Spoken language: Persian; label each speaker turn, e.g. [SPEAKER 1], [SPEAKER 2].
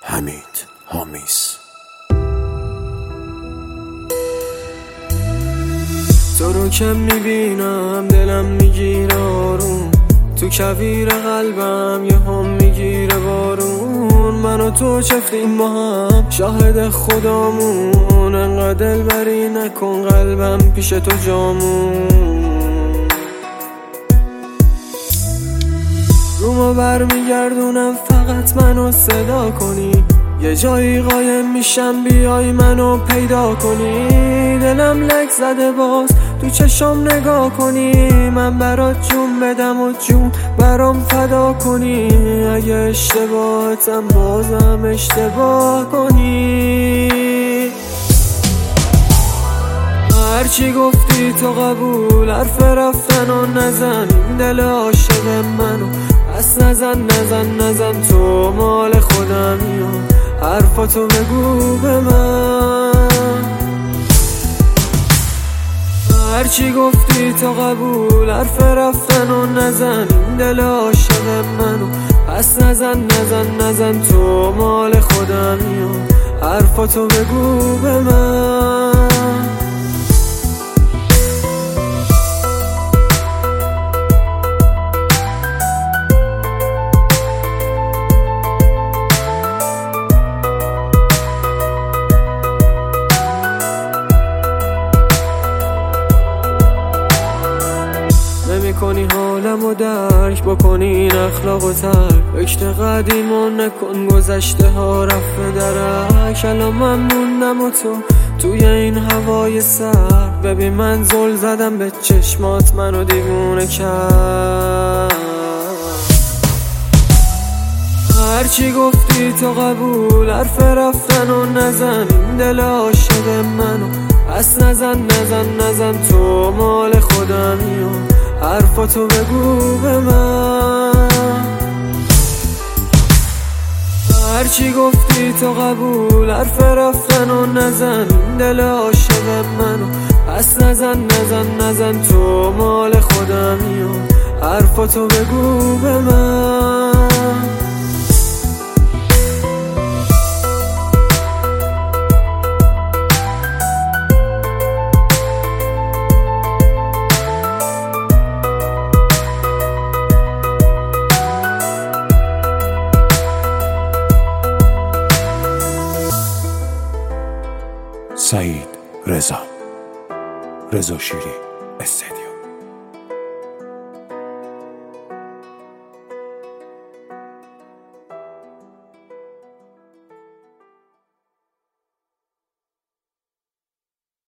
[SPEAKER 1] حمید هامیس.
[SPEAKER 2] تو رو که میبینم دلم میگیره آروم، تو کویر قلبم یه هم میگیره بارون. من و تو چفتیم با هم شاهد خدامون، انقدر دلبری نکن قلبم پیش تو جامون. رومو برمیگردونم فقط منو صدا کنی، یه جایی قایم میشم بیای منو پیدا کنی. دلم لک زده باز تو چشم نگاه کنی، من برات جون بدم و جون برام فدا کنی. اگه اشتباهتم بازم اشتباه کنی. هرچی گفتی تو قبول، حرف رفتن و نزن این دل عاشق منو. پس نزن تو مال خودمی و حرفاتو بگو به من. هرچی گفتی تو قبول، حرف رفتن و نزن این دل عاشق منو. پس نزن تو مال خودمی و حرفاتو بگو به من. کنی حالمو درک بکنی این اخلاق و ترک، فکر قدیم و نکن گذشته ها رفت به درک. الان من موندم و تو توی این هوای سر، ببین من زل زدم به چشمات منو دیوونه کرد. هرچی گفتی تو قبول، حرف رفتن و نزن این دل عاشق منو. پس نزن تو مال خودمی و حرفاتو بگو به من. هرچی گفتی تو قبول، حرف رفتن و نزن این دل عاشق منو. پس نزن تو مال خودمی و حرفاتو بگو به من.
[SPEAKER 1] سعید رضا شیری استد